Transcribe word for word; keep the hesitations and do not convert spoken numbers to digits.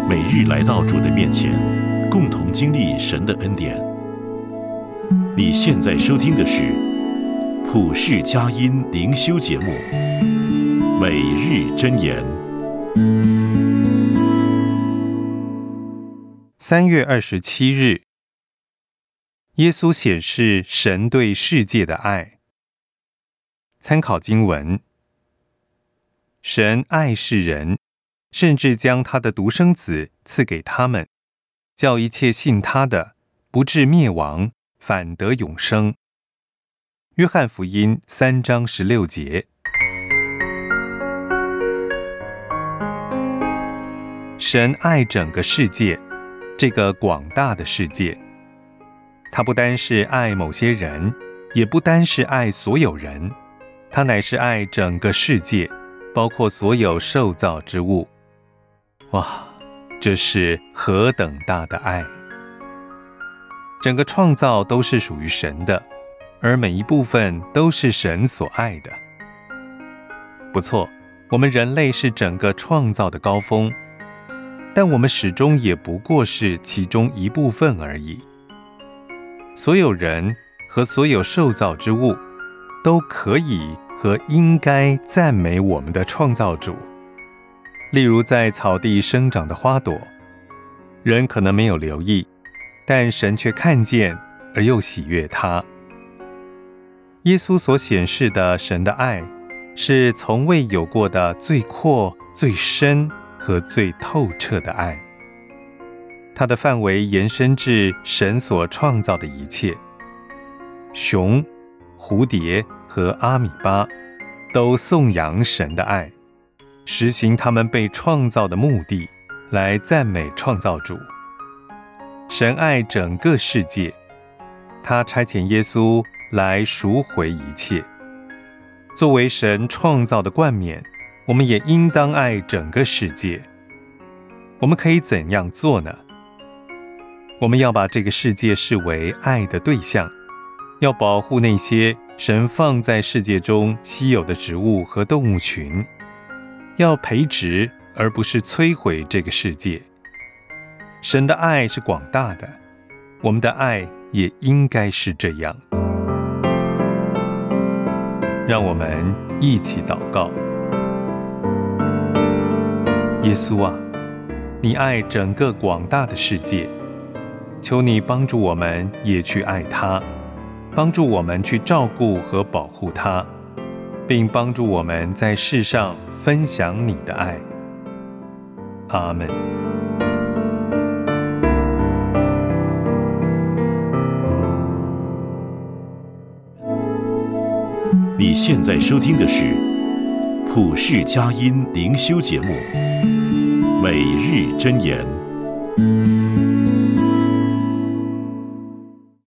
每日来到主的面前，共同经历神的恩典。你现在收听的是普世佳音灵修节目《每日箴言》。 三月二十七日，耶稣显示神对世界的爱。参考经文：神爱世人，甚至将他的独生子赐给他们，叫一切信他的不至灭亡，反得永生。约翰福音三章十六节。神爱整个世界，这个广大的世界。他不单是爱某些人，也不单是爱所有人，他乃是爱整个世界，包括所有受造之物。哇，这是何等大的爱！整个创造都是属于神的，而每一部分都是神所爱的。不错，我们人类是整个创造的高峰，但我们始终也不过是其中一部分而已。所有人和所有受造之物都可以和应该赞美我们的创造主。例如在草地生长的花朵，人可能没有留意，但神却看见而又喜悦它。耶稣所显示的神的爱，是从未有过的最阔、最深和最透彻的爱。它的范围延伸至神所创造的一切。熊、蝴蝶和阿米巴都颂扬神的爱，实行他们被创造的目的，来赞美创造主。神爱整个世界，他差遣耶稣来赎回一切。作为神创造的冠冕，我们也应当爱整个世界。我们可以怎样做呢？我们要把这个世界视为爱的对象，要保护那些神放在世界中稀有的植物和动物群，要培植而不是摧毁这个世界。神的爱是广大的，我们的爱也应该是这样。让我们一起祷告。耶稣啊，你爱整个广大的世界，求你帮助我们也去爱它，帮助我们去照顾和保护它，并帮助我们在世上分享你的爱。阿们。 你现在收听的是普世佳音灵修节目《每日箴言》。